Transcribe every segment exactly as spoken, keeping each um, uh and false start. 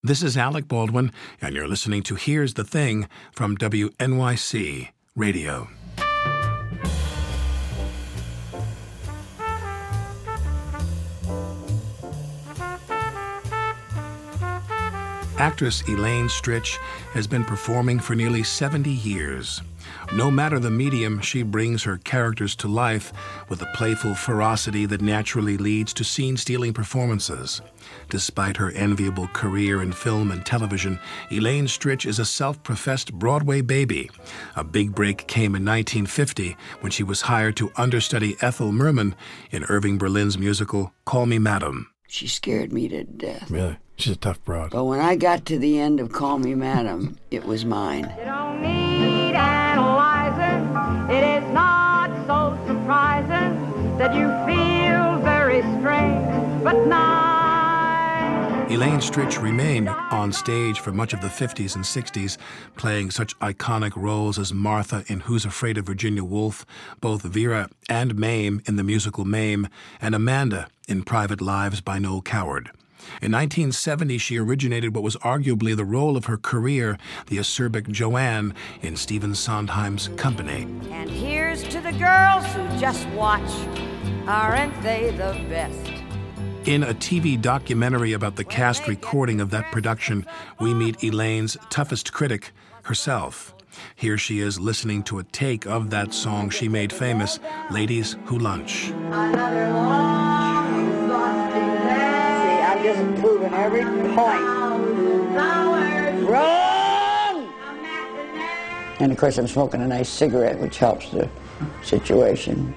This is Alec Baldwin, and you're listening to Here's the Thing from W N Y C Radio. Actress Elaine Stritch has been performing for nearly seventy years. No matter the medium, she brings her characters to life with a playful ferocity that naturally leads to scene-stealing performances. Despite her enviable career in film and television, Elaine Stritch is a self-professed Broadway baby. A big break came in nineteen fifty when she was hired to understudy Ethel Merman in Irving Berlin's musical Call Me Madam. She scared me to death. Really? She's a tough broad. But when I got to the end of Call Me Madam, it was mine. You don't need analyzing. It is not so surprising that you feel very strange, but nice. Elaine Stritch remained on stage for much of the fifties and sixties, playing such iconic roles as Martha in Who's Afraid of Virginia Woolf, both Vera and Mame in the musical Mame, and Amanda in Private Lives by Noel Coward. In nineteen seventy, she originated what was arguably the role of her career, the acerbic Joanne in Stephen Sondheim's Company. And here's to the girls who just watch. Aren't they the best? In a T V documentary about the cast recording of that production, we meet Elaine's toughest critic, herself. Here she is listening to a take of that song she made famous, Ladies Who Lunch. Another long, exhausting day. See, I'm just proving every point. Wrong! And of course, I'm smoking a nice cigarette, which helps the situation.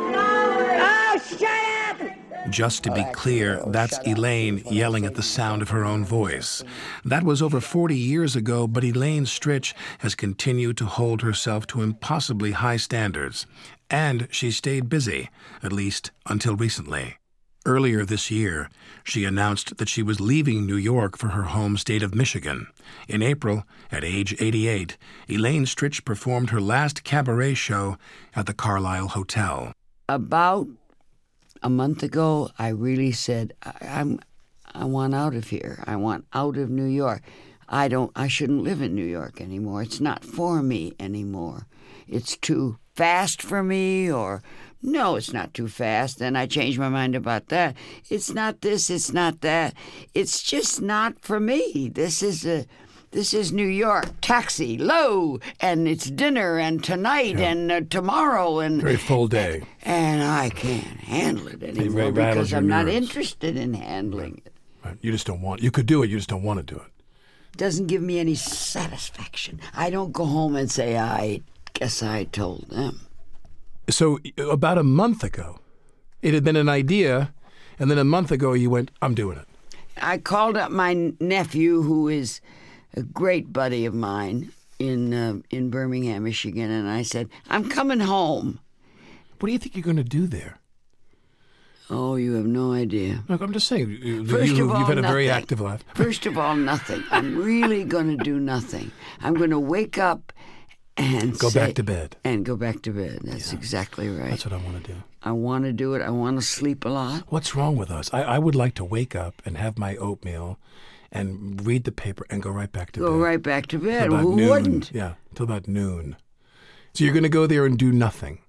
Oh, shut up! Just to be clear, that's Elaine yelling at the sound of her own voice. That was over forty years ago, but Elaine Stritch has continued to hold herself to impossibly high standards. And she stayed busy, at least until recently. Earlier this year, she announced that she was leaving New York for her home state of Michigan. In April, at age eighty-eight, Elaine Stritch performed her last cabaret show at the Carlisle Hotel. About a month ago, I really said, I, I'm, I want out of here. I want out of New York. I don't, I shouldn't live in New York anymore. It's not for me anymore. It's too fast for me, or no, it's not too fast. Then I changed my mind about that. It's not this, it's not that. It's just not for me. This is a, this is New York. Taxi, low, and it's dinner, and tonight, yeah. and uh, tomorrow, and very full day. And, and I can't handle it anymore very because I'm nerves. not interested in handling it. Right. You just don't want. You could do it. You just don't want to do it. Doesn't give me any satisfaction. I don't go home and say, I guess I told them. So about a month ago, it had been an idea, and then a month ago you went, I'm doing it. I called up my nephew, who is a great buddy of mine in uh, in Birmingham, Michigan, and I said, I'm coming home. What do you think you're going to do there? Oh, you have no idea. Look, I'm just saying, you, First you, of all, you've had a nothing. very active life. First of all, nothing. I'm really going to do nothing. I'm going to wake up and Go say, back to bed. And go back to bed. That's yeah. exactly right. That's what I want to do. I want to do it. I want to sleep a lot. What's wrong with us? I, I would like to wake up and have my oatmeal and read the paper and go right back to go bed. Go right back to bed. Who noon. wouldn't? Yeah, till about noon. So you're going to go there and do nothing.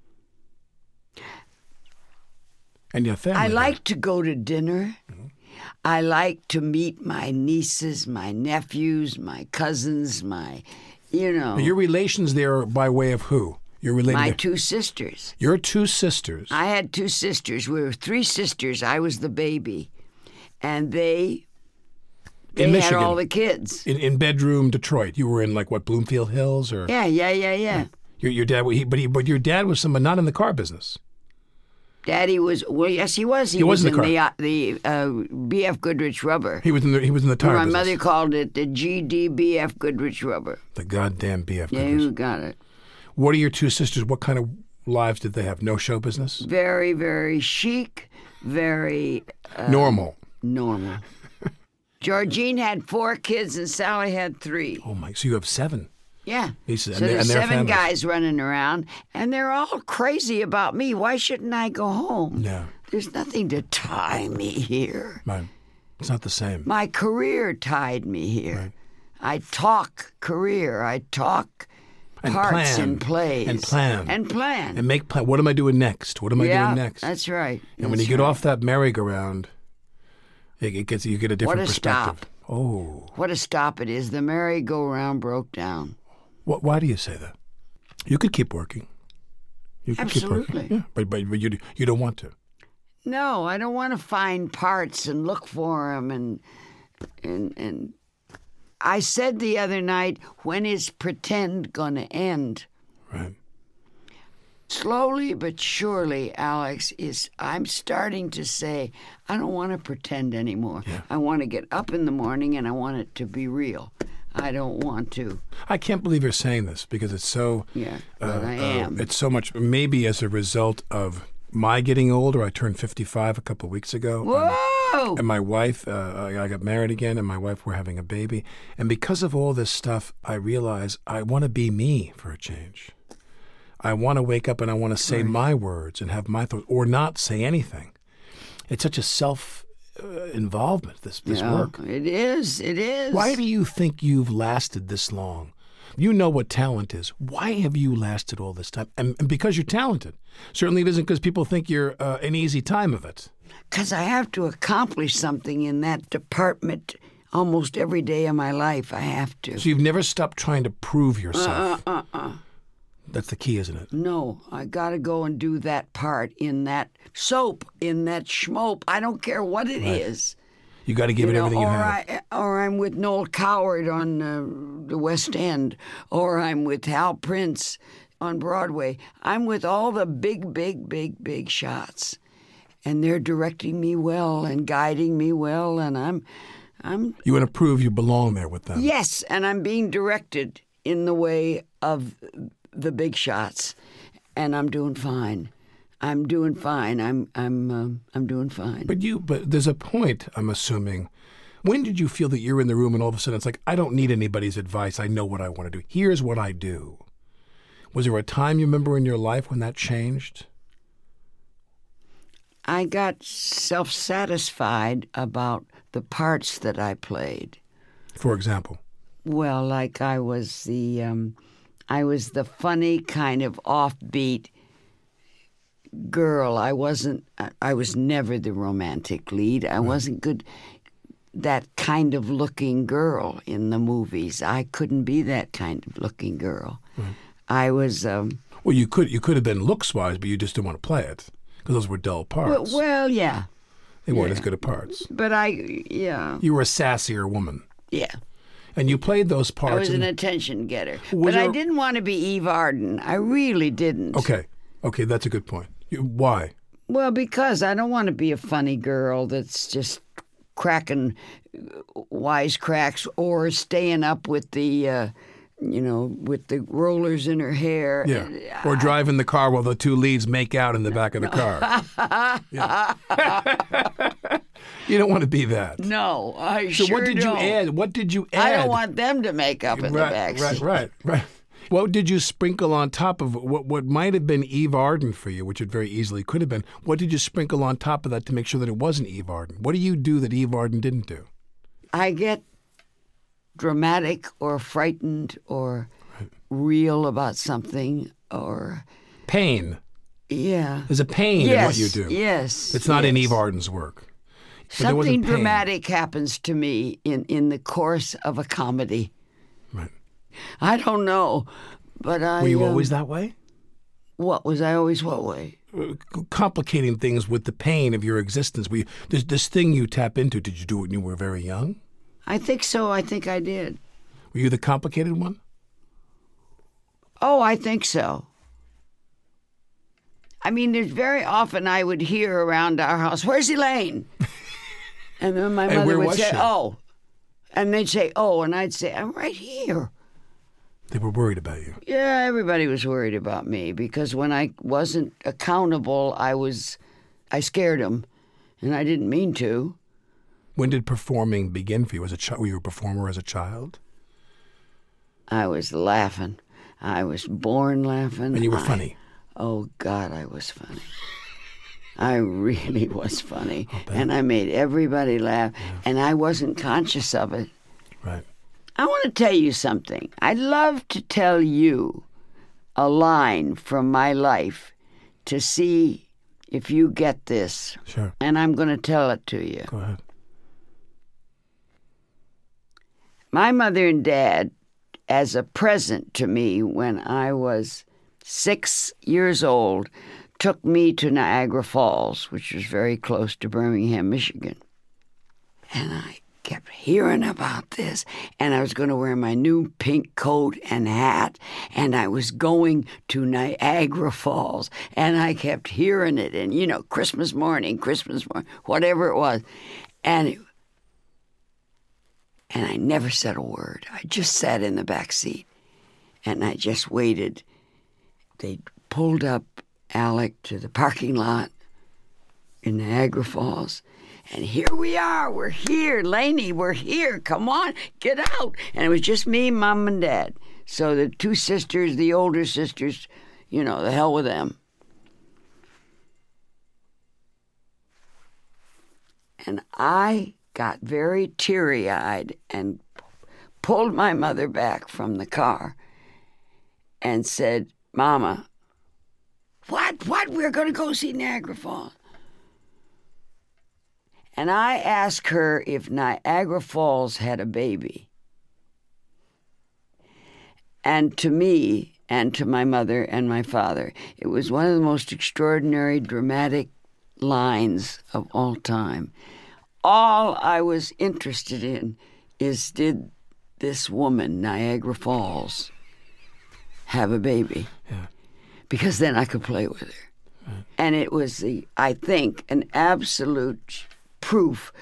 And your family. I like there. to go to dinner. Mm-hmm. I like to meet my nieces, my nephews, my cousins, my, you know. Now your relations there are by way of who? You're related My to... two sisters. Your two sisters. I had two sisters. We were three sisters. I was the baby. And they, they in had Michigan, all the kids. In, in bedroom Detroit. You were in, like, what, Bloomfield Hills? or Yeah, yeah, yeah, yeah. Your, your dad, he, but, he, but your dad was someone not in the car business. Daddy was, well, yes, he was. He, he was, was in the, in car. the, uh, the uh, B F Goodrich Rubber. He was in the, he was in the tire My business. mother called it the G D B F Goodrich Rubber. The goddamn B F Yeah, Goodrich. you got it. What are your two sisters? What kind of lives did they have? No show business? Very, very chic, very... Uh, normal. Normal. Georgine had four kids and Sally had three. Oh, my. So you have seven. Yeah. Nieces, so and there's and seven families. guys running around, and they're all crazy about me. Why shouldn't I go home? No. There's nothing to tie me here. Right. It's not the same. My career tied me here. Right. I talk career. I talk And parts plan. in plays. And plan. And plan. And make plan. What am I doing next? What am I yeah, doing next? That's right. And when That's you get right. off that merry-go-round, it, it gets you get a different What a perspective. stop. Oh. What a stop it is. The merry-go-round broke down. What, why do you say that? You could keep working. You could Absolutely. keep working. Yeah, but, but, but you, you don't want to. No, I don't want to find parts and look for them. And, and, and I said the other night, when is pretend going to end? Right. Slowly but surely, Alex, is I'm starting to say, I don't want to pretend anymore. Yeah. I want to get up in the morning and I want it to be real. I don't want to. I can't believe you're saying this because it's so. Yeah, uh, but I am. Uh, it's so much. Maybe as a result of my getting older. I turned fifty-five a couple of weeks ago. Whoa! And my wife, uh, I got married again, and my wife, we're having a baby. And because of all this stuff, I realize I want to be me for a change. I want to wake up and I want to say Right. my words and have my thoughts, or not say anything. It's such a self uh, involvement. This this Yeah, work. It is. It is. Why do you think you've lasted this long? You know what talent is. Why have you lasted all this time? And, and because you're talented. Certainly it isn't because people think you're uh, an easy time of it. Because I have to accomplish something in that department almost every day of my life. I have to. So you've never stopped trying to prove yourself. Uh, uh, uh. That's the key, isn't it? No, I got to go and do that part in that soap, in that schmope. I don't care what it Right. is. You got to give You it know, everything you or have. I, or I'm with Noel Coward on uh, the West End, or I'm with Hal Prince on Broadway. I'm with all the big, big, big, big shots, and they're directing me well and guiding me well, and I'm, I'm You want to prove you belong there with them. yes, and I'm being directed in the way of the big shots, and I'm doing fine. I'm doing fine. I'm I'm um, I'm doing fine. But you, but there's a point, I'm assuming. When did you feel that you're in the room and all of a sudden it's like, I don't need anybody's advice. I know what I want to do. Here's what I do. Was there a time you remember in your life when that changed? I got self-satisfied about the parts that I played. For example. Well, like I was the um, I was the funny kind of offbeat girl. I wasn't. I- I was never the romantic lead. I wasn't good. That kind of looking girl in the movies. I couldn't be that kind of looking girl. I was. Um, Well, you could you could have been looks-wise, but you just didn't want to play it because those were dull well, parts. well, yeah, they weren't yeah. as good at parts. but I, yeah, You were a sassier woman, yeah. and you played those I parts. was an and- attention getter, Was but I there- didn't want to be Eve Arden. I really didn't. okay, okay, that's a good point. You, why? Well, because I don't want to be a funny girl that's just cracking wisecracks or staying up with the, uh, you know, with the rollers in her hair. Yeah, or driving the car while the two leads make out in the back of the car. Yeah. You don't want to be that. No, I So sure what did don't. you add? What did you add? I don't want them to make up in right, the back right, seat. right, right. What did you sprinkle on top of what what might have been Eve Arden for you, which it very easily could have been? What did you sprinkle on top of that to make sure that it wasn't Eve Arden? What do you do that Eve Arden didn't do? I get dramatic or frightened or real about something or, Pain. yeah. There's a pain yes, in what you do. Yes. It's not in yes. Eve Arden's work. But there wasn't Something pain. dramatic happens to me in, in the course of a comedy. Right. I don't know, but I. Were you um, always that way? What was I always? What way? Uh, Complicating things with the pain of your existence. Were you, this, this thing you tap into, did you do it when you were very young? I think so. I think I did. Were you the complicated one? Oh, I think so. I mean, there's very often I would hear around our house, "Where's Elaine?" And then my And mother where would was say, she? "Oh," and they'd say, "Oh," and I'd say, "I'm right here." They were worried about you. Yeah, everybody was worried about me because when I wasn't accountable, I was, I scared them, and I didn't mean to. When did performing begin for you? As a child, were you a performer as a child? I was laughing. I was born laughing. And you were I- funny. Oh, God, I was funny. I really was funny. And I made everybody laugh, yeah. and I wasn't conscious of it. Right. I want to tell you something. I'd love to tell you a line from my life to see if you get this. Sure. And I'm going to tell it to you. Go ahead. My mother and dad, as a present to me when I was six years old, took me to Niagara Falls, which was very close to Birmingham, Michigan. And I kept hearing about this, and I was going to wear my new pink coat and hat, and I was going to Niagara Falls, and I kept hearing it, and, you know, Christmas morning, Christmas morning, whatever it was. And it, and I never said a word. I just sat in the back seat, and I just waited. They pulled up Alec to the parking lot in Niagara Falls, and here we are. We're here. Laney, we're here. Come on, get out. And it was just me, Mom, and Dad. So the two sisters, the older sisters, you know, the hell with them. And I got very teary-eyed and pulled my mother back from the car and said, Mama, what? What? We're going to go see Niagara Falls. And I asked her if Niagara Falls had a baby. And to me, and to my mother and my father, it was one of the most extraordinary, dramatic lines of all time. All I was interested in is, did this woman, Niagara Falls, have a baby? Yeah. Because then I could play with her. Right. And it was, the, I think, an absolute proof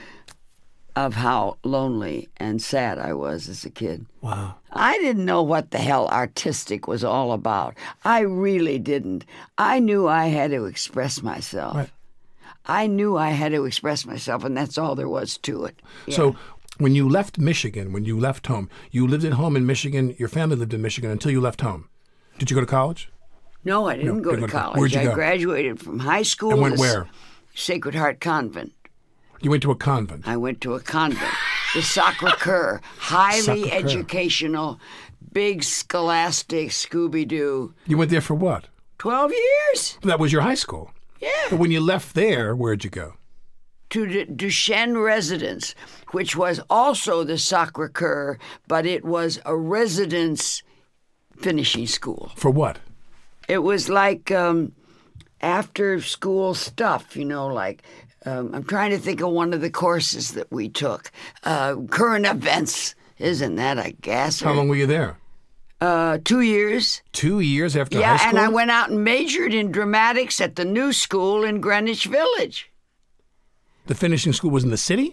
of how lonely and sad I was as a kid. Wow. I didn't know what the hell artistic was all about. I really didn't. I knew I had to express myself. Right. I knew I had to express myself, and that's all there was to it. Yeah. So when you left Michigan, when you left home, you lived at home in Michigan, your family lived in Michigan until you left home. Did you go to college? No, I didn't No, go didn't to go to- college. where'd you I go? graduated from high school. And went to where? Sacred Heart Convent. You went to a convent. I went to a convent, the Sacre-Cœur, highly Sacre-Cœur. educational, big scholastic Scooby-Doo. You went there for what? Twelve years. That was your high school. Yeah. But when you left there, where'd you go? To the Duchesne Residence, which was also the Sacre-Cœur, but it was a residence finishing school. For what? It was like um, after-school stuff, you know, like... Um, I'm trying to think of one of the courses that we took. Uh, current events. Isn't that a gasser? How long were you there? Uh, two years. Two years after Yeah, high school? and I went out and majored in dramatics at the new school in Greenwich Village. The finishing school was in the city?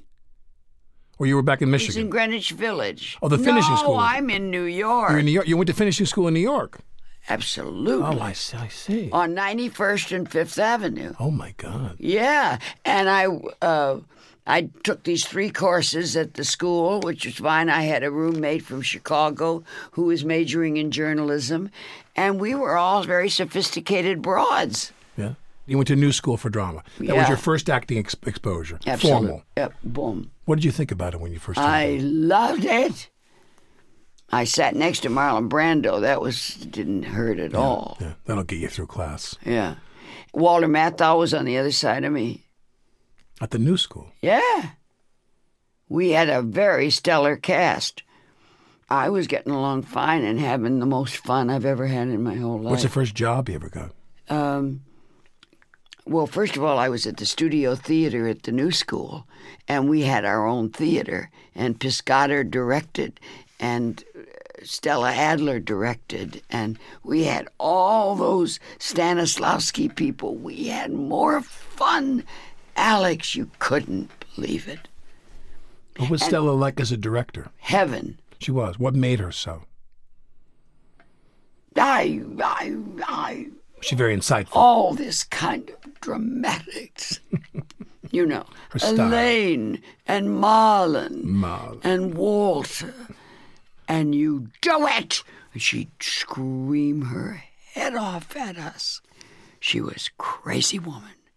Or you were back in It's Michigan? in Greenwich Village. Oh, the finishing no, school was- I'm in New York. You're in New York. You went to finishing school in New York. Absolutely. Oh, I see. I see. On ninety-first and Fifth Avenue. Oh, my God. Yeah, and I uh, I took these three courses at the school, which was fine. I had a roommate from Chicago who was majoring in journalism, and we were all very sophisticated broads. Yeah. You went to New School for Drama. That was Yeah. your first acting ex- exposure. Absolutely. Formal. Yep, boom. What did you think about it when you first I started? loved it. I sat next to Marlon Brando. That was didn't hurt at all. Yeah, that'll get you through class. Yeah. Walter Matthau was on the other side of me. At the New School. Yeah. We had a very stellar cast. I was getting along fine and having the most fun I've ever had in my whole life. What's the first job you ever got? Um, well, first of all, I was at the Studio Theater at the New School, and we had our own theater, and Piscator directed, and Stella Adler directed, and we had all those Stanislavski people. We had more fun. Alex, you couldn't believe it. What was And- Stella like as a director? Heaven. She was. What made her so? I, I, I, Was she very insightful? all this kind of dramatics. You know, Her style. Elaine and Marlon Marlon. and Walter. And you do it! And she'd scream her head off at us. She was a crazy woman.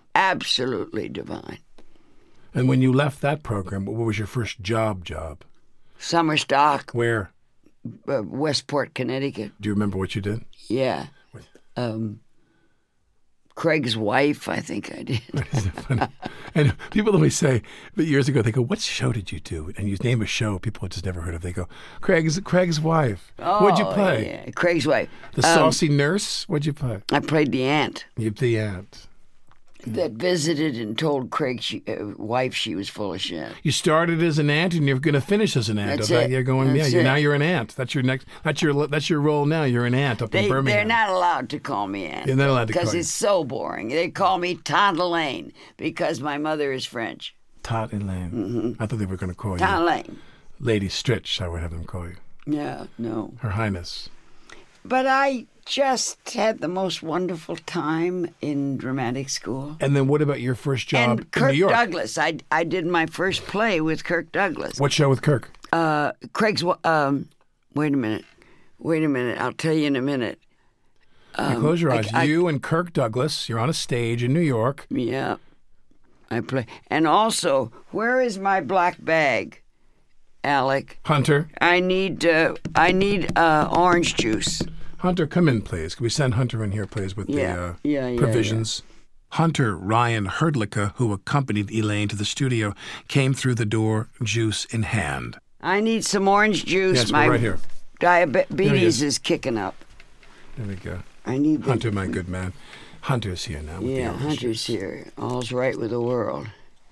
Absolutely divine. And when you left that program, what was your first job job? Summer stock, Where? uh, Westport, Connecticut. Do you remember what you did? Yeah. Um, Craig's wife, I think I did. Isn't it funny? And people always say, but years ago, they go, what show did you do? And you name a show people had just never heard of. They go, Craig's Craig's wife. Oh, What'd you play? Yeah. Craig's wife. The saucy nurse? What'd you play? I played the aunt You the aunt. that visited and told Craig's uh, wife she was full of shit. You started as an aunt, and you're going to finish as an aunt. That's Okay, it. You're going, That's yeah. You're, it. now you're an aunt. That's your next. That's your. That's your role now. You're an aunt up They, in Birmingham. they're not allowed to call me aunt. You're not allowed to call Because you. it's so boring. They call me Tante Elaine because my mother is French. Tot Elaine. Mm-hmm. I thought they were going to call Tante you Elaine. Lady Stritch. I would have them call you Yeah, no. Her Highness. But I just had the most wonderful time in dramatic school. And then what about your first job And in Kirk New York? Douglas. I, I did my first play with Kirk Douglas. What show with Kirk? Uh, Craig's. wa- Um, wait a minute. Wait a minute. I'll tell you in a minute. You close your I- eyes. I- you and Kirk Douglas. You're on a stage in New York. Yeah, I play. And also, where is my black bag, Alec? Hunter. I need. Uh, I need uh, orange juice. Hunter, come in, please. Can we send Hunter in here, please, with Yeah. the uh, Yeah, yeah, provisions? Hunter Ryan Herdlicka, who accompanied Elaine to the studio, came through the door, juice in hand. I need some orange juice. Yes, my we're right here. diabetes is. is kicking up. There we go. I need the, Hunter, my good man. Hunter's here now. With the Yeah, orange Hunter's juice. here. All's right with the world.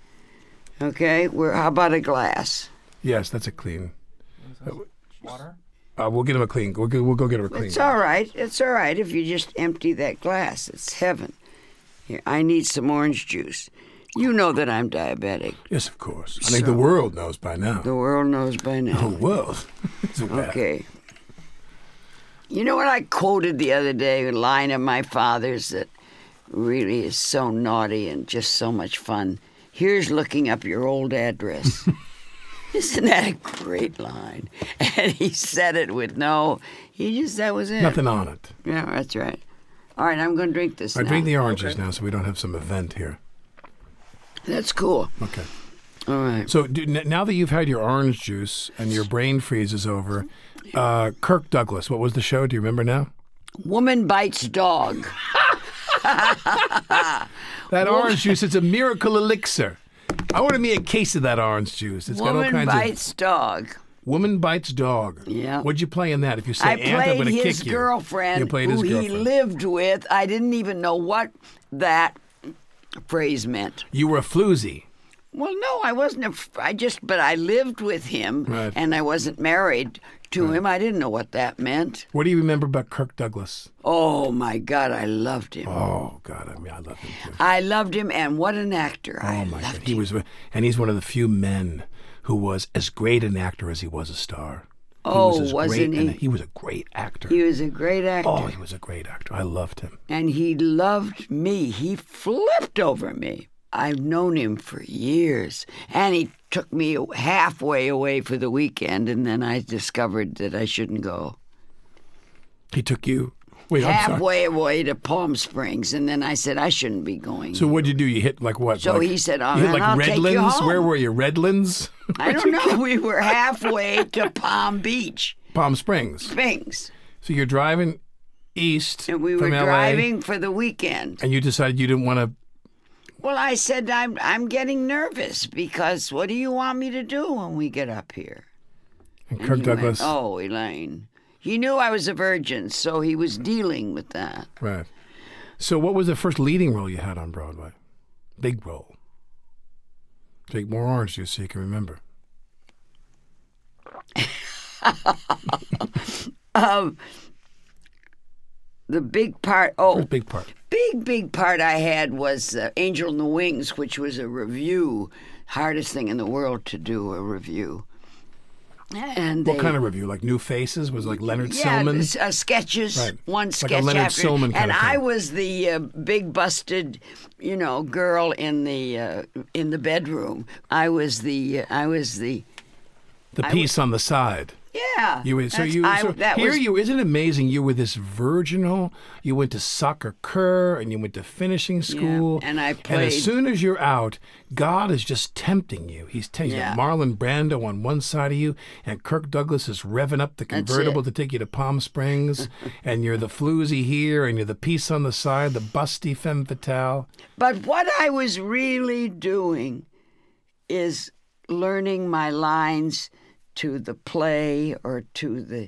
Okay, we're, how about a glass? Yes, that's a clean. Water? Uh, we'll get him a clean. We'll go, we'll go get him a clean. It's all right. It's all right if you just empty that glass. It's heaven. Here, I need some orange juice. You know that I'm diabetic. Yes, of course. I think the world knows by now. The world knows by The now. world. It's a bad- Okay. You know what I quoted the other day? A line of my father's that really is so naughty and just so much fun. Here's looking up your old address. Isn't that a great line? And he said it with no, he just, that was it. Nothing on it. Yeah, that's right. All right, I'm going to drink this I now. drink the oranges now so we don't have some event here. That's cool. Okay. All right. So do, n- now that you've had your orange juice and your brain freeze is over, uh, Kirk Douglas, what was the show? Do you remember now? Woman bites dog. That orange juice, it's a miracle elixir. I want me a case of that orange juice. It's got all Woman kinds bites dog. of... Woman bites dog. Yeah. What'd you play in that? If you say I aunt, I'm played going to his kick you. girlfriend, You played who his he girlfriend. lived with. I didn't even know what that phrase meant. You were a floozy. Well, no, I wasn't. A, f- I just, but I lived with him, Right. and I wasn't married to him. I didn't know what that meant. What do you remember about Kirk Douglas? Oh my God, I loved him. Oh, God, I mean, I love him too. I loved him, and what an actor! I Oh, my loved God. He him. was, and he's one of the few men who was as great an actor as he was a star. He Oh, was as wasn't great, he? and he was a great actor. He was a great actor. Oh, he was a great actor. I loved him. And he loved me. He flipped over me. I've known him for years. And he took me halfway away for the weekend, and then I discovered that I shouldn't go. He took you. Wait, I'm sorry. Halfway away to Palm Springs, and then I said I shouldn't be going. So what'd you do? You hit like what? So like, he said, "Oh, you hit then like I'll take you Redlands? home." Where were you? Redlands? I don't know. We were halfway to Palm Beach, Palm Springs. Springs, So you're driving east and we were from L A, driving for the weekend. and you decided you didn't want to. Well, I said I'm I'm getting nervous because what do you want me to do when we get up here? And And Kirk he Douglas. went, oh, Elaine. He knew I was a virgin, so he was dealing with that. Right. So what was the first leading role you had on Broadway? Big role. Take more orange juice so you can remember. Um, the big part. Oh, First big part. big big part I had was uh, Angel in the Wings, which was a review. Hardest thing in the world to do a review. And What they, kind of review? Like New Faces? Was it like Leonard yeah, Sillman? s- uh, sketches, Right. one Like a sketch Leonard after, Sillman kind and of I thing. was the uh, big busted, you know, girl in the uh, in the bedroom. I was the uh, I was the The I piece on the side. yeah Yeah. You were, so That's- you I- so that here was- you isn't it amazing? You were this virginal. You went to soccer Kerr and you went to finishing school. and I And played- as soon as you're out, God is just tempting you. He's telling you Yeah. Marlon Brando on one side of you, and Kirk Douglas is revving up the convertible it. to take you to Palm Springs, and you're the floozy here, and you're the piece on the side, the busty femme fatale. But what I was really doing is learning my lines to the play or to the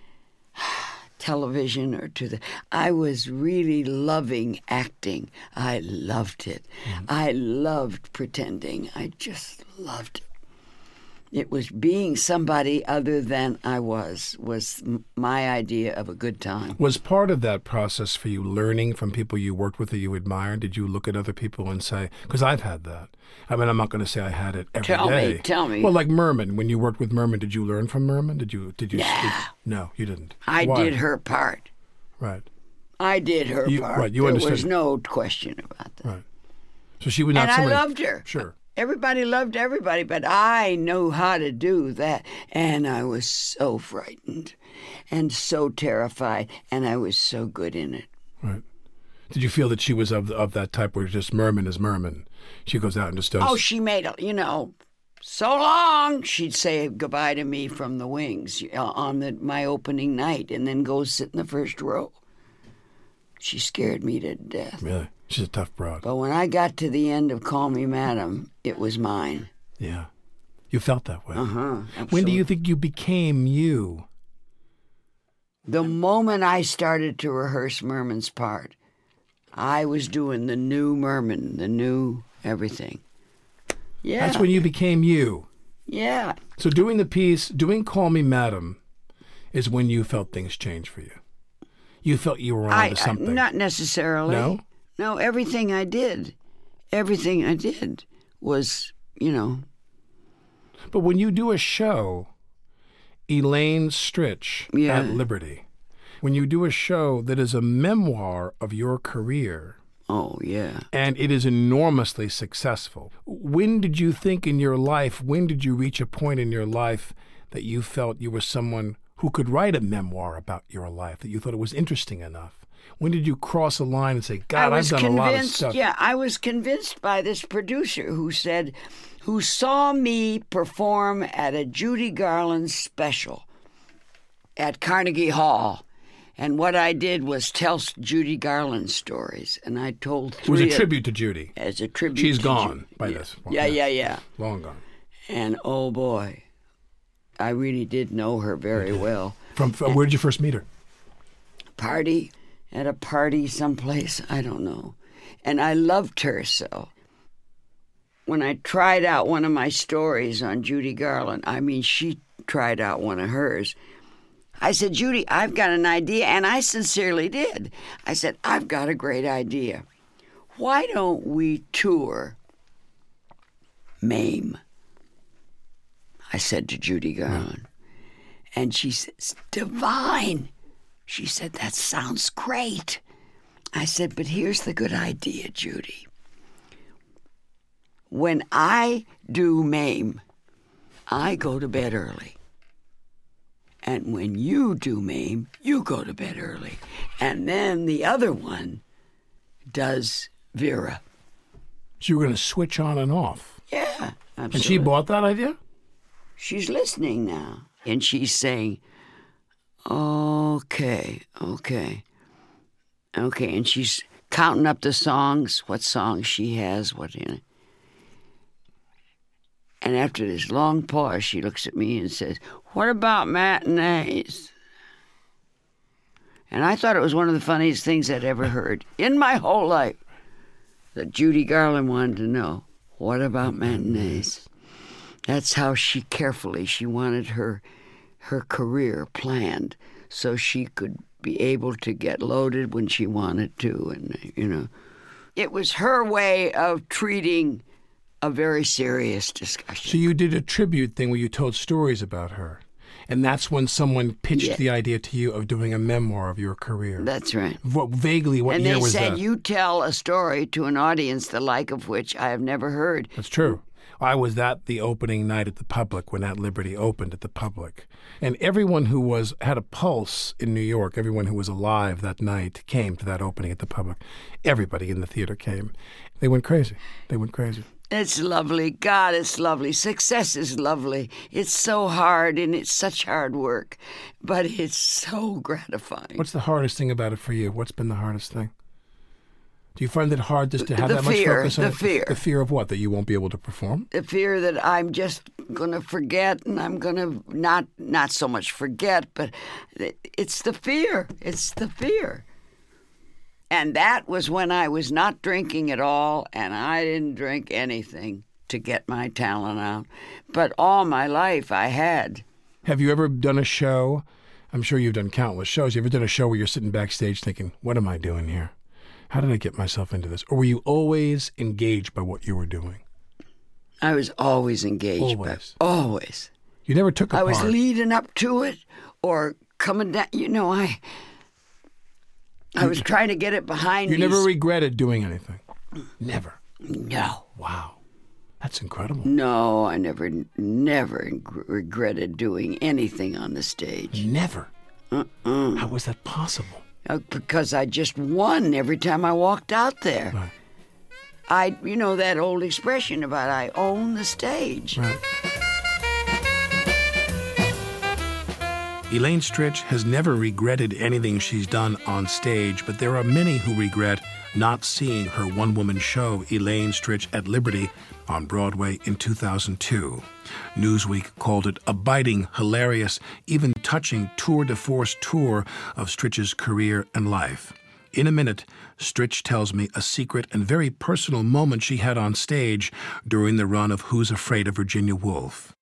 television or to the... I was really loving acting. I loved it. Mm-hmm. I loved pretending. I just loved it. It was being somebody other than I was, was m- my idea of a good time. Was part of that process for you learning from people you worked with that you admired? Did you look at other people and say, because I've had that. I mean, I'm not going to say I had it every day. Tell me, tell me. Well, like Merman, when you worked with Merman, did you learn from Merman? Did you, did you, Nah. did- no, you didn't. I Why? did her part. Right, I did her You- part. right, you there understood. was no question about that. right. So she was not And I somebody... loved her. Sure. Everybody loved everybody, but I knew how to do that. And I was so frightened and so terrified, and I was so good in it. Right. Did you feel that she was of of that type where just Merman is Merman? She goes out and just does... Oh, she made, a, you know, so long, she'd say goodbye to me from the wings uh, on the, my opening night and then go sit in the first row. She scared me to death. Really? She's a tough broad. But when I got to the end of Call Me Madam, it was mine. Yeah. You felt that way. Uh-huh. When do you think you became you? The moment I started to rehearse Merman's part, I was doing the new Merman, the new everything. Yeah. That's when you became you. Yeah. So doing the piece, doing Call Me Madam, is when you felt things change for you. You felt you were I, onto something. I, not necessarily. No? No, everything I did, everything I did was, you know, But when you do a show, Elaine Stritch Yeah. at Liberty, when you do a show that is a memoir of your career, oh, yeah. and it is enormously successful, when did you think in your life, when did you reach a point in your life that you felt you were someone who could write a memoir about your life, that you thought it was interesting enough? When did you cross a line and say, God, I was I've done a lot of convinced, stuff? yeah, I was convinced by this producer who said, who saw me perform at a Judy Garland special at Carnegie Hall. And what I did was tell Judy Garland stories. And I told It was three a of- tribute to Judy. as a tribute. She's to gone Ju- by yeah. this. Yeah, yeah, yeah. Long gone. And oh boy, I really did know her very well. From, from where did you first meet her? Party, at a party someplace, I don't know. And I loved her so. When I tried out one of my stories on Judy Garland, I mean, she tried out one of hers. I said, Judy, I've got an idea, and I sincerely did. I said, I've got a great idea. Why don't we tour MAME? I said to Judy Garland. And she says, divine. She said, that sounds great. I said, but here's the good idea, Judy. When I do MAME, I go to bed early. And when you do MAME, you go to bed early. And then the other one does Vera. So you were going to switch on and off. Yeah, absolutely. And she bought that idea? She's listening now. And she's saying, okay, okay, okay. And she's counting up the songs, what songs she has, what in it. And after this long pause, she looks at me and says, what about matinees? And I thought it was one of the funniest things I'd ever heard in my whole life, that Judy Garland wanted to know, what about matinees? That's how she carefully, she wanted her her career planned so she could be able to get loaded when she wanted to. And, you know, it was her way of treating a very serious discussion. So you did a tribute thing where you told stories about her. And that's when someone pitched Yeah. the idea to you of doing a memoir of your career. That's right. What, vaguely, what And year they was said, that? you tell a story to an audience the like of which I have never heard. That's true. I was at the opening night at the Public when At Liberty opened at the Public. And everyone who was had a pulse in New York, everyone who was alive that night came to that opening at the Public. Everybody in the theater came. They went crazy. They went crazy. It's lovely. God, it's lovely. Success is lovely. It's so hard and it's such hard work, but it's so gratifying. What's the hardest thing about it for you? What's been the hardest thing? Do you find it hard just to have The that fear, much focus on the it? fear. The fear of what? That you won't be able to perform? The fear that I'm just going to forget, and I'm going to not not so much forget, but it's the fear. It's the fear. And that was when I was not drinking at all, and I didn't drink anything to get my talent out. But all my life I had. Have you ever done a show? I'm sure you've done countless shows. You ever done a show where you're sitting backstage thinking, what am I doing here? How did I get myself into this? Or were you always engaged by what you were doing? I was always engaged. Always. By, always. You never took a I part. was leading up to it or coming down. You know, I I was trying to get it behind You me. never regretted doing anything? Never. No. Wow. That's incredible. No, I never, never regretted doing anything on the stage. Never. Uh-uh. How was that possible? Uh, Because I just won every time I walked out there. Right. I, you know that old expression about I own the stage. Right. Elaine Stritch has never regretted anything she's done on stage, but there are many who regret not seeing her one-woman show, Elaine Stritch at Liberty, on Broadway in two thousand two. Newsweek called it a biting, hilarious, even touching tour de force tour of Stritch's career and life. In a minute, Stritch tells me a secret and very personal moment she had on stage during the run of Who's Afraid of Virginia Woolf.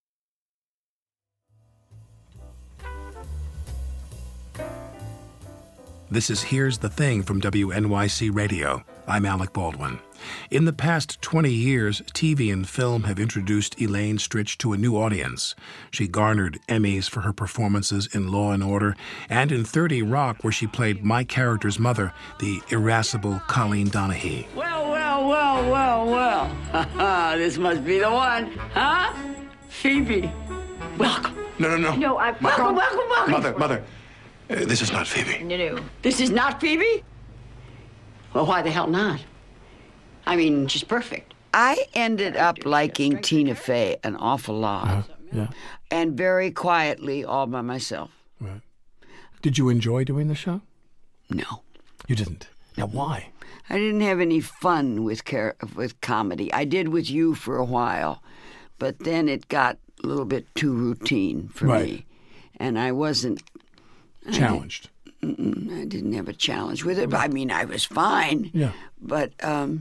This is Here's the Thing from W N Y C Radio. I'm Alec Baldwin. In the past twenty years, T V and film have introduced Elaine Stritch to a new audience. She garnered Emmys for her performances in Law and Order and in thirty Rock, where she played my character's mother, the irascible Colleen Donaghy. Well, well, well, well, well. This must be the one, huh? Phoebe, welcome. No, no, no. No, I... Welcome, welcome, welcome. Mother, mother, uh, this is not Phoebe. No, no. This is not Phoebe? Well, why the hell not? I mean, she's perfect. I ended up liking Tina Fey an awful lot. Uh, yeah. And very quietly, all by myself. Right. Did you enjoy doing the show? No. You didn't. Now, why? I didn't have any fun with car- with comedy. I did with you for a while, but then it got a little bit too routine for Right. me. And I wasn't... Challenged. I, didn't, I didn't have a challenge with it. I mean, I was fine. Yeah. But, um...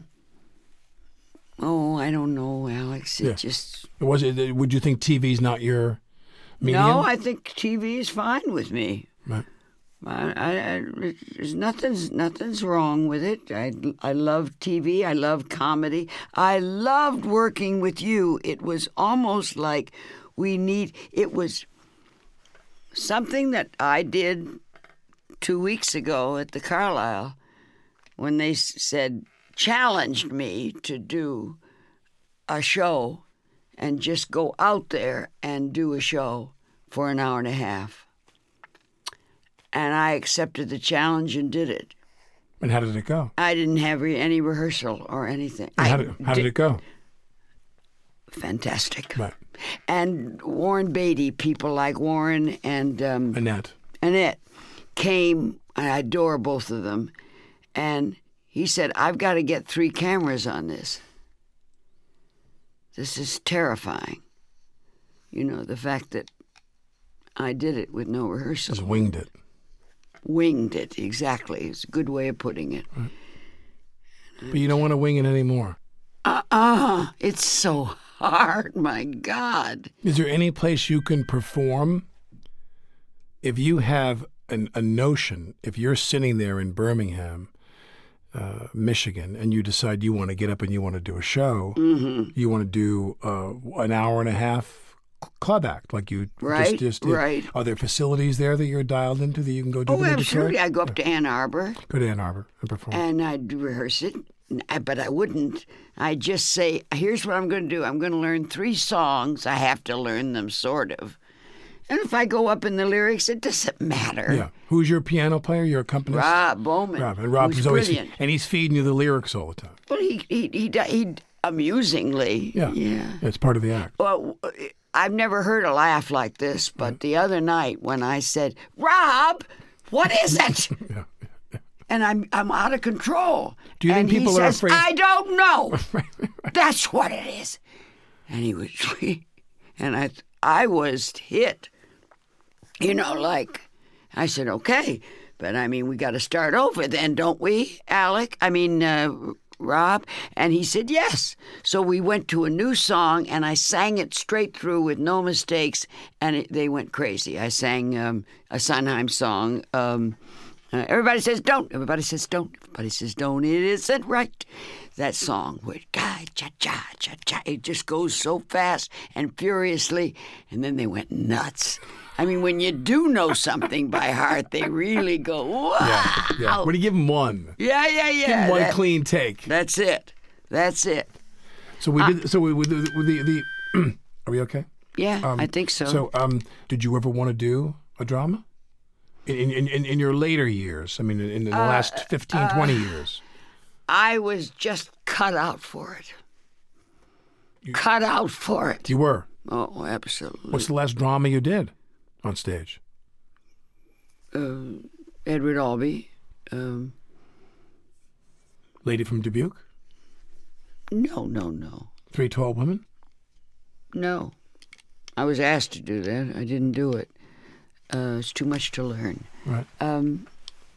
oh, I don't know, Alex. It Yeah. just... Was it? Would you think T V's not your medium? No, I think T V is fine with me. Right. I, I, I, there's nothing's nothing's wrong with it. I, I love T V. I love comedy. I loved working with you. It was almost like we need. It was something that I did two weeks ago at the Carlisle when they s- said challenged me to do a show and just go out there and do a show for an hour and a half. And I accepted the challenge and did it. And how did it go? I didn't have re- any rehearsal or anything. And I how did, how did it go? Fantastic. Right. And Warren Beatty, people like Warren and um, Annette. Annette came, and I adore both of them, and he said, I've got to get three cameras on this. This is terrifying. You know, the fact that I did it with no rehearsal. Just winged it. Winged it, exactly. It's a good way of putting it. Right. But you don't want to wing it anymore. Uh-uh. It's so hard, my God. Is there any place you can perform? If you have an, a notion, if you're sitting there in Birmingham, uh, Michigan, and you decide you want to get up and you want to do a show, Mm-hmm. you want to do uh, an hour and a half club act like you Right, just, just did. right. Are there facilities there that you're dialed into that you can go do Oh, them in absolutely. Detroit? I go up to Ann Arbor, Go to Ann Arbor and perform. and I do rehearse it, but I wouldn't. I'd just say, here's what I'm going to do. I'm going to learn three songs. I have to learn them, sort of. And if I go up in the lyrics, it doesn't matter. Yeah. Who's your piano player? Your accompanist? Rob Bowman. Rob. And Rob who's is always, brilliant. and he's feeding you the lyrics all the time. Well, he, he, he, he, amusingly. Yeah. Yeah. It's part of the act. Well, I've never heard a laugh like this, but right. the other night when I said, Rob, what is it? yeah. And I'm I'm out of control. Do you and think people he are says, afraid? I don't know. That's what it is. And he was, and I I was hit. You know, like, I said, okay, but I mean, we got to start over then, don't we, Alec? I mean, uh, Rob? And he said, yes. So we went to a new song, and I sang it straight through with no mistakes, and it, they went crazy. I sang um, a Sondheim song. Um, uh, everybody says don't. Everybody says don't. Everybody says don't. It isn't right. That song with cha cha cha cha cha. It just goes so fast and furiously, and then they went nuts. I mean, when you do know something by heart, they really go, wow. Yeah, yeah. When you give them one. Yeah, yeah, yeah. Give them one that, clean take. That's it. That's it. So we did. Uh, so we, we the the. the are we okay? Yeah, um, I think so. So, um, did you ever want to do a drama? In in in, in your later years, I mean, in, in the uh, last fifteen, uh, twenty years. I was just cut out for it. You, cut out for it. You were. Oh, absolutely. What's the last drama you did on stage? Uh, Edward Albee. Um, Lady from Dubuque? No, no, no. Three Tall Women? No. I was asked to do that. I didn't do it. Uh, it's too much to learn. Right. Um,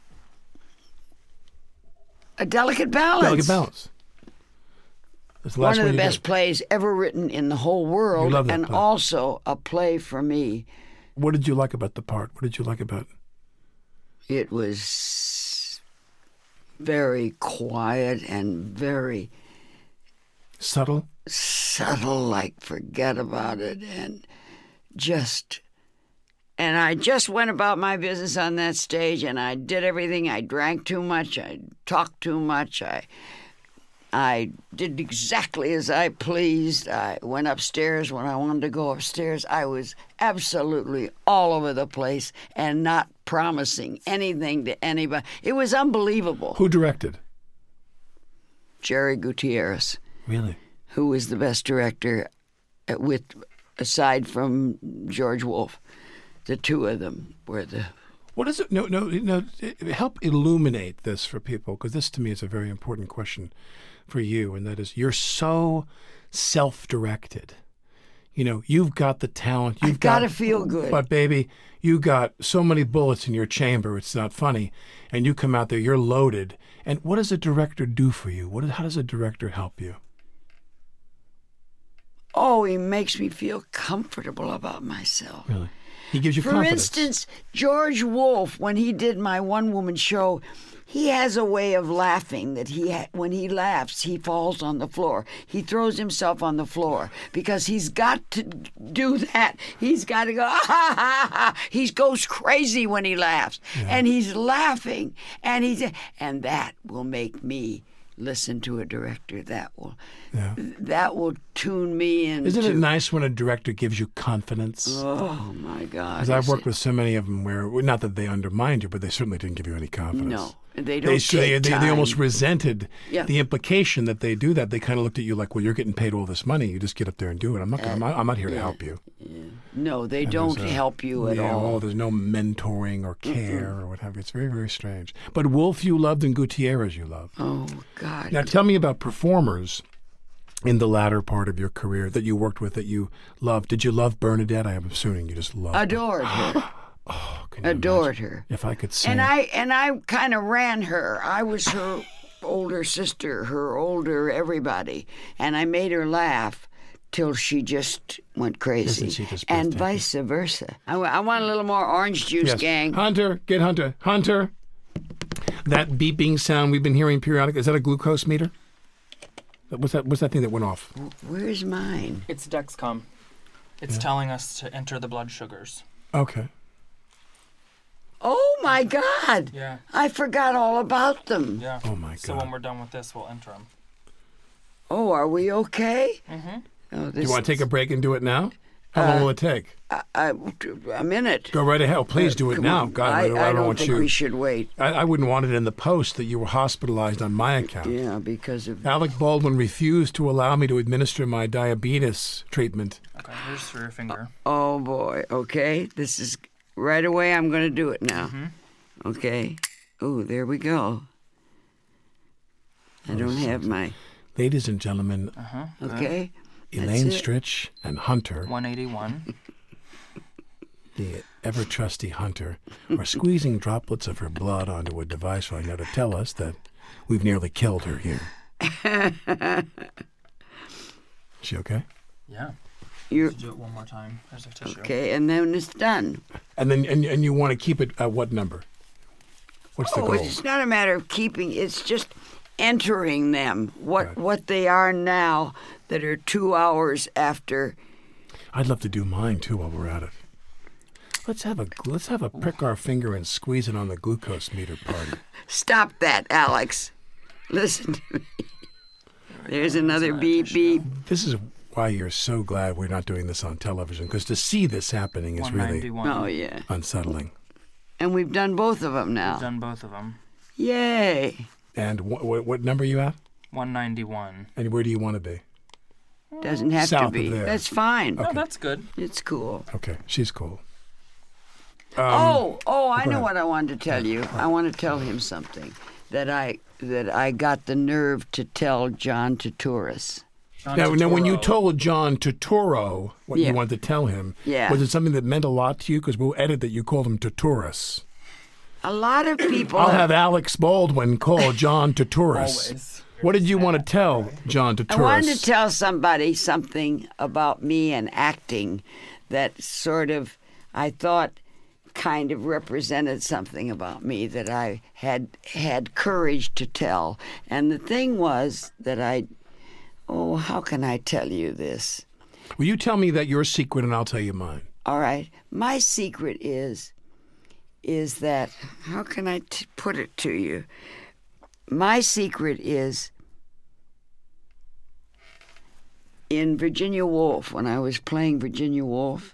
a Delicate Balance. Delicate Balance. That's the last one of one the best did. plays ever written in the whole world, you love that and play. Also a play for me. What did you like about the part? What did you like about it? It was very quiet and very subtle. Subtle, like forget about it, and just. And I just went about my business on that stage, and I did everything. I drank too much. I talked too much. I, I did exactly as I pleased. I went upstairs when I wanted to go upstairs. I was absolutely all over the place and not promising anything to anybody. It was unbelievable. Who directed? Jerry Gutierrez. Really? Who was the best director, with aside from George Wolfe. The two of them were the. What is it? No, no, no. Help illuminate this for people, because this to me is a very important question for you, and that is, you're so self-directed. You know, you've got the talent. You've I've got to feel good. But baby, you got so many bullets in your chamber. It's not funny, and you come out there, you're loaded. And what does a director do for you? What? How does a director help you? Oh, he makes me feel comfortable about myself. Really. He gives you For confidence. instance, George Wolfe, when he did my one-woman show, he has a way of laughing that he ha- when he laughs, he falls on the floor. He throws himself on the floor because he's got to do that. He's got to go, ah, ha, ha, ha. He goes crazy when he laughs. Yeah. And he's laughing. And he's and that will make me listen to a director. That will yeah. that will tune me in. Isn't it nice when a director gives you confidence? Oh my God! Because I've worked with so many of them where, not that they undermined you, but they certainly didn't give you any confidence. No, they don't. They take they, they, time. they almost resented yeah. the implication that they do that. They kind of looked at you like, well, you're getting paid all this money. You just get up there and do it. I'm not. Uh, I'm, not I'm not here yeah, to help you. Yeah. No, they and don't a, help you at yeah, all. Oh, there's no mentoring or care Mm-mm. or what have you. It's very, very strange. But Wolfe you loved, and Gutierrez you loved. Oh God! Now tell me about performers in the latter part of your career that you worked with that you loved. Did you love Bernadette? I'm assuming you just loved Adored her. her. Oh, can you Adored imagine? her. If I could sing. And I and I kind of ran her. I was her older sister, her older everybody, and I made her laugh till she just went crazy. Isn't she just and vice versa. I, I want a little more orange juice, yes. gang. Hunter, get Hunter. Hunter. That beeping sound we've been hearing periodically, is that a glucose meter? What's that, what's that thing that went off? Where's mine? It's Dexcom. It's yeah. telling us to enter the blood sugars. Okay. Oh, my God. Yeah. I forgot all about them. Yeah. Oh, my my So God. when we're done with this, we'll enter them. Oh, are we okay? Mm-hmm. Oh, Do you want to take a break and do it now? How Uh, long will it take? I, I, a minute. Go right ahead. Oh, please do it Come now. on. God, I, I, don't, I don't want think you. we should wait. I, I wouldn't want it in the post that you were hospitalized on my account. Yeah, because of Alec Baldwin refused to allow me to administer my diabetes treatment. Okay, here's for your finger. oh boy. Okay, this is right away. I'm going to do it now. Mm-hmm. Okay. Oh, there we go. I don't have my. Ladies and gentlemen, Uh-huh. Okay. Elaine That's it. Stritch and Hunter, one eighty-one. the ever-trusty Hunter, are squeezing droplets of her blood onto a device right now to tell us that we've nearly killed her here. Is she okay? Yeah. You're Do it one more time. There's a tissue. okay, and then it's done. And then and, and you want to keep it at what number? What's the Oh, goal? it's not a matter of keeping. It's just entering them. What Right. what they are now that are two hours after. I'd love to do mine too while we're at it. Let's have a let's have a prick our finger and squeeze it on the glucose meter party. Stop that, Alex. Listen to me. There's another that beep tissue. beep. This is why you're so glad we're not doing this on television, because to see this happening is one really ninety-one. Oh yeah, unsettling. and we've done both of them now. We've done both of them. Yay! And wh- wh- what number are you at? one ninety-one. And where do you want to be? Doesn't have South to of be. there. That's fine. No, that's good. It's cool. Okay, she's cool. Um, oh, oh! I go know ahead. what I wanted to tell you. I want to tell him something that I that I got the nerve to tell John Turturus. John Now, now, when you Turturro. told John Turturro what Yeah. you wanted to tell him, Yeah. was it something that meant a lot to you? Because we'll edit that you called him Turturus. A lot of people. I'll have Alex Baldwin call John Turturus. Always. What did you want to tell John Turturus? I wanted to tell somebody something about me and acting that sort of, I thought, kind of represented something about me that I had had courage to tell. And the thing was that I, oh, how can I tell you this? Will you tell me that your secret and I'll tell you mine? All right, my secret is, is that, how can I t- put it to you? My secret is, in Virginia Woolf, when I was playing Virginia Woolf,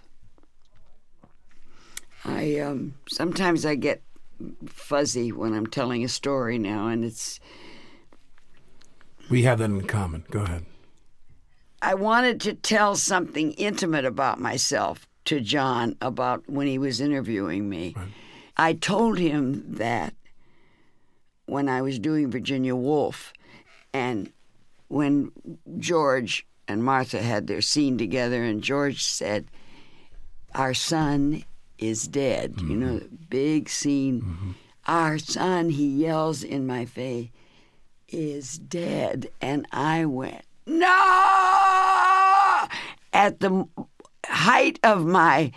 I um, sometimes I get fuzzy when I'm telling a story now, and it's We have that in common. Go ahead. I wanted to tell something intimate about myself to John about when he was interviewing me. Right. I told him that when I was doing Virginia Woolf, and when George and Martha had their scene together, and George said, "Our son is dead." Mm-hmm. You know, the big scene. Mm-hmm. "Our son," he yells in my face, "is dead." And I went, "No!" At the height of my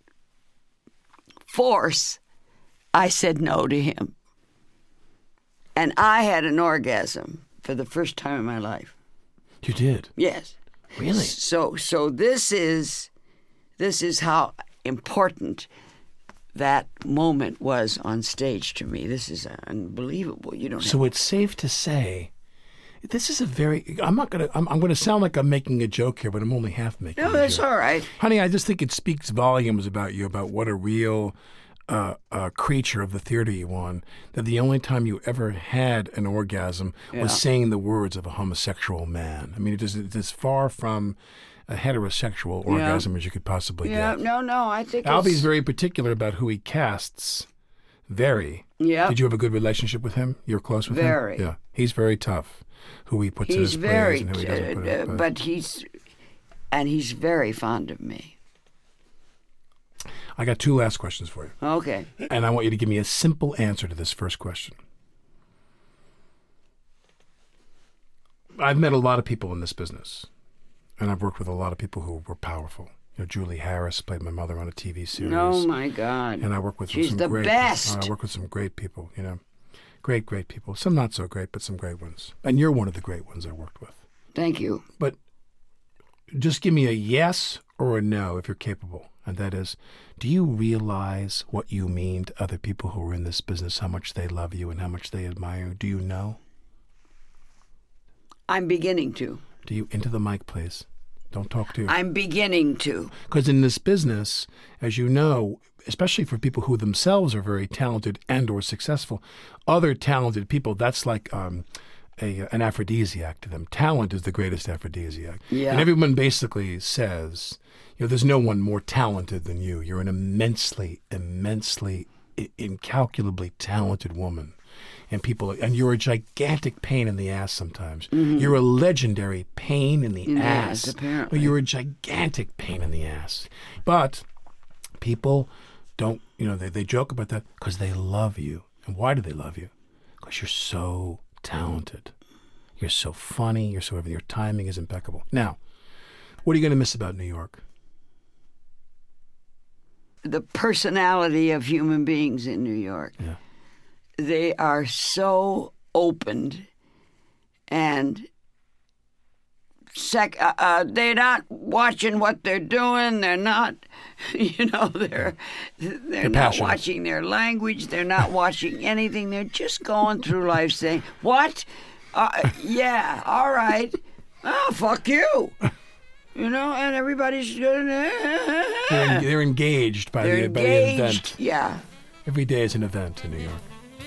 force, I said no to him. And I had an orgasm for the first time in my life. You did? Yes. Really? So so this is this is how important that moment was on stage to me. This is unbelievable. You don't So have... it's safe to say this is a very I'm not going to I'm, I'm going to sound like I'm making a joke here, but I'm only half making No, a that's joke. all right. Honey, I just think it speaks volumes about you, about what a real uh, uh, creature of the theater you won, that the only time you ever had an orgasm Yeah. was saying the words of a homosexual man. I mean, it is, it's as far from a heterosexual Yeah. orgasm as you could possibly Yeah, get. no, no, I think Albie's it's... very particular about who he casts. Very. Yeah. Did you have a good relationship with him? You're close with Very. him? Yeah. He's very tough, who he puts in He's his very, plays and who he doesn't put in uh, his plays. but he's, and he's very fond of me. I got two last questions for you. Okay. And I want you to give me a simple answer to this first question. I've met a lot of people in this business, and I've worked with a lot of people who were powerful. You know, Julie Harris played my mother on a T V series. Oh, my God. And I work with She's some the great best. I work with some great people, you know. Great, great people. Some not so great, but some great ones. And you're one of the great ones I worked with. Thank you. But just give me a yes or a no if you're capable. And that is, do you realize what you mean to other people who are in this business, how much they love you and how much they admire you? Do you know? I'm beginning to. Do you into the mic, please? Don't talk to you. I'm beginning to. Because in this business, as you know, especially for people who themselves are very talented and or successful, other talented people, that's like um, a, an aphrodisiac to them. Talent is the greatest aphrodisiac. Yeah. And everyone basically says, you know, there's no one more talented than you. You're an immensely, immensely, I- incalculably talented woman. And people, and you're a gigantic pain in the ass sometimes. Mm-hmm. You're a legendary pain in the in ass. The ass, apparently. Or you're a gigantic pain in the ass. But people don't, you know, they, they joke about that because they love you. And why do they love you? Because you're so talented. You're so funny. You're so everything. Your timing is impeccable. Now, what are you going to miss about New York? The personality of human beings in New York. Yeah. They are so opened and sec- uh, uh, they're not watching what they're doing. They're not, you know, they're they're, they're not passionate. watching their language. They're not watching anything. They're just going through life saying, "What? Uh, yeah, all right. Oh, fuck you." You know, and everybody's good. They're, en- they're engaged by They're the by the event. engaged. Yeah. Every day is an event in New York.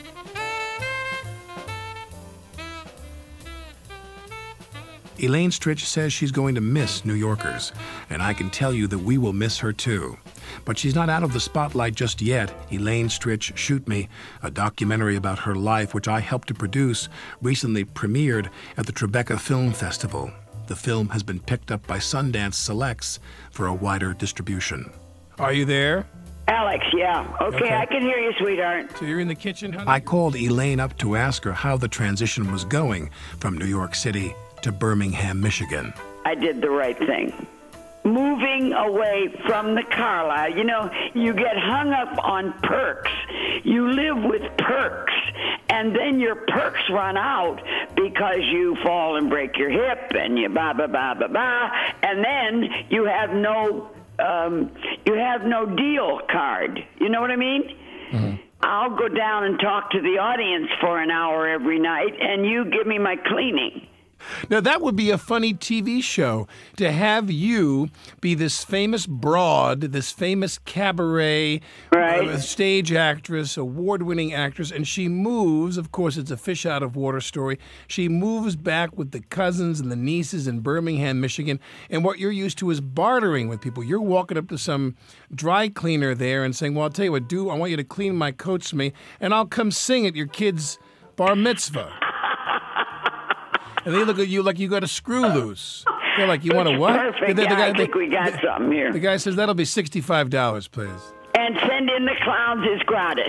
Elaine Stritch says she's going to miss New Yorkers, and I can tell you that we will miss her too. But she's not out of the spotlight just yet. Elaine Stritch Shoot Me, a documentary about her life which I helped to produce, recently premiered at the Tribeca Film Festival. The film has been picked up by Sundance Selects for a wider distribution. Are you there? Alex, yeah. Okay, Okay. I can hear you, sweetheart. So you're in the kitchen, honey? I called Elaine up to ask her how the transition was going from New York City to Birmingham, Michigan. I did the right thing. Moving away from the Carlisle. You know, you get hung up on perks. You live with perks, and then your perks run out because you fall and break your hip, and you blah, blah, blah, blah, blah, and then you have no, um, you have no deal card. You know what I mean? Mm-hmm. I'll go down and talk to the audience for an hour every night, and you give me my cleaning. Now, that would be a funny T V show, to have you be this famous broad, this famous cabaret Right. uh, stage actress, award-winning actress, and she moves, of course, it's a fish-out-of-water story, she moves back with the cousins and the nieces in Birmingham, Michigan, and what you're used to is bartering with people. You're walking up to some dry cleaner there and saying, well, I'll tell you what, do I want you to clean my coats for me, and I'll come sing at your kid's bar mitzvah. And they look at you like you got a screw loose. They're like, you want a what? Perfect. The, the Yeah, guy, I think the, we got the, something here. the guy says, that'll be sixty-five dollars, please. And send in the clowns is gratis.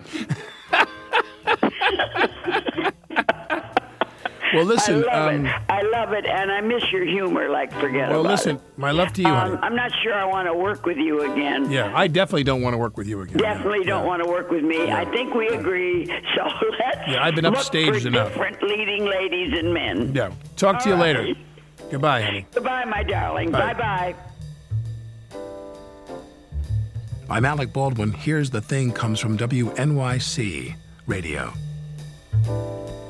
Well, listen. I love um, it. I love it, and I miss your humor like forget well, about listen, it. my love to you, honey. Um, I'm not sure I want to work with you again. Yeah, I definitely don't want to work with you again. Definitely don't Yeah. want to work with me. I think we agree. So let's Yeah, I've been look upstaged for enough. different leading ladies and men. Yeah. Talk to you All later. right. Goodbye, honey. Goodbye, my darling. Bye. Bye-bye. I'm Alec Baldwin. Here's the Thing comes from W N Y C Radio.